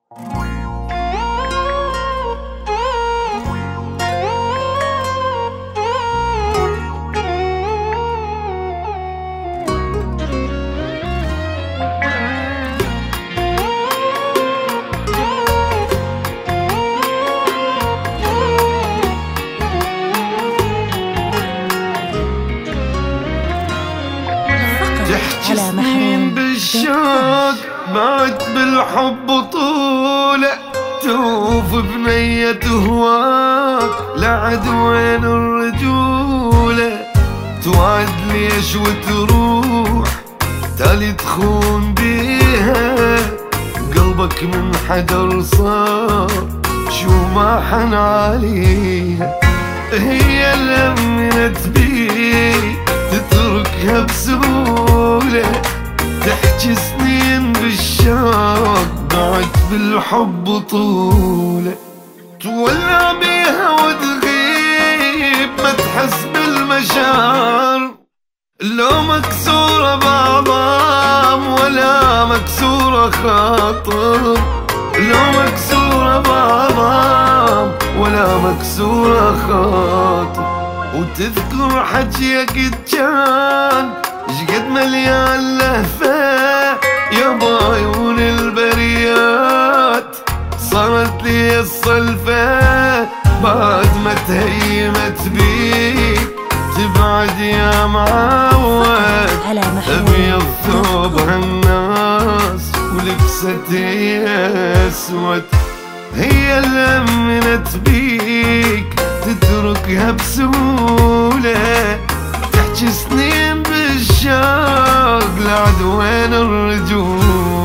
تحكي سنين بالشوق بعد بالحب طولة، توف بنية هواك لعدوين الرجولة، توعد ليش وتروح تالي تخون بيها، قلبك من حجر صار شو ما حن عليها، هي اللي امنت بيك تتركها بسهولة، تحكي سنين بالشوق بعد بالحب طولة، تولع بيها وتغيب ما تحس بالمشاعر، لو مكسورة بعظام ولا مكسورة خاطر، لو مكسورة بعظام ولا مكسورة خاطر، وتذكر حجيك كان شقد مليان لهفة يا بعيون البريات، صارت لي الصلفة بعد ما تهيمت بيك، تبعد يا معود ابيض ثوب هالناس ولبستي اسود، هي اللي امنت بيك تتركها بسهولة، تحكي سنين بالشوق لعدوين الرجول.